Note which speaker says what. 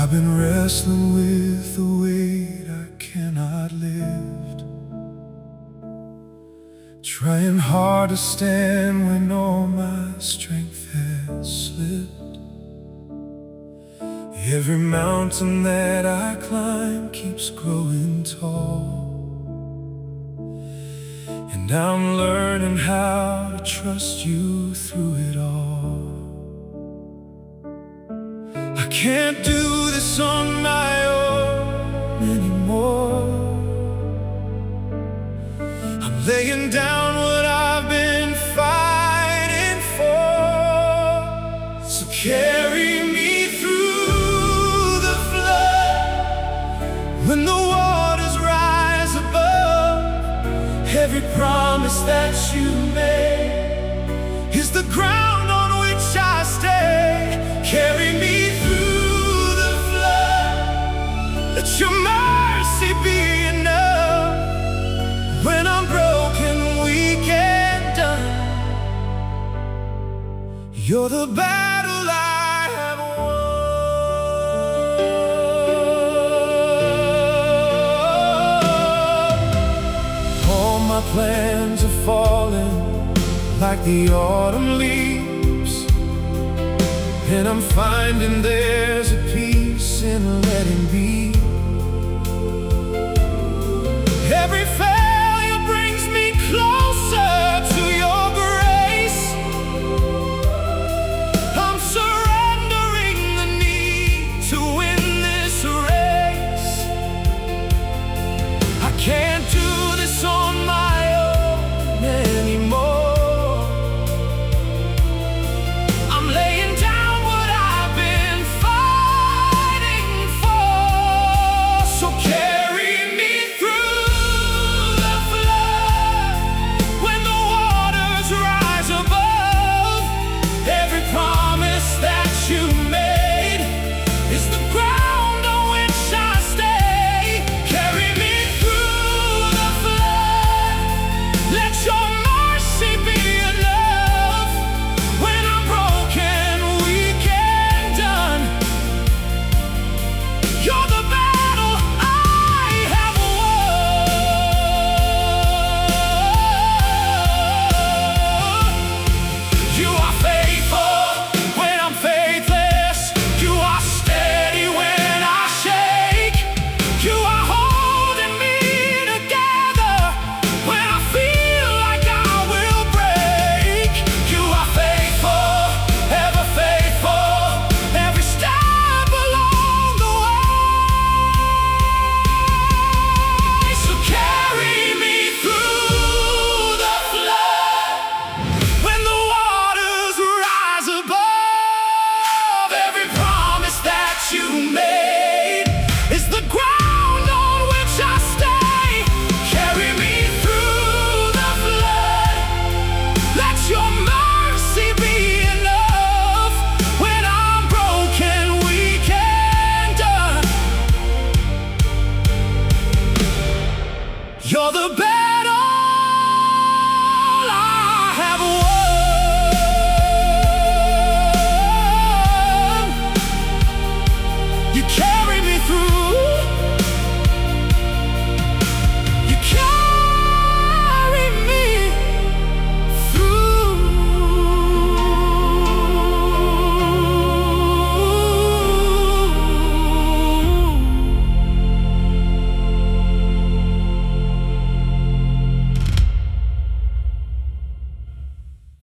Speaker 1: I've been wrestling with the weight I cannot lift, trying hard to stand when all my strength has slipped. Every mountain that I climb keeps growing tall, and I'm learning how to trust you through it all. I can't do this on my own anymore. I'm laying down what I've been fighting for. So carry me through the flood, when the waters rise above. Every promise that you made is the ground on which I stay. Carry me through the flood, let your mercy be enough. When I'm broken, weak and done, you're the battle I have won. All my plans are falling like the autumn leaves, and I'm finding there's a peace in letting be. Every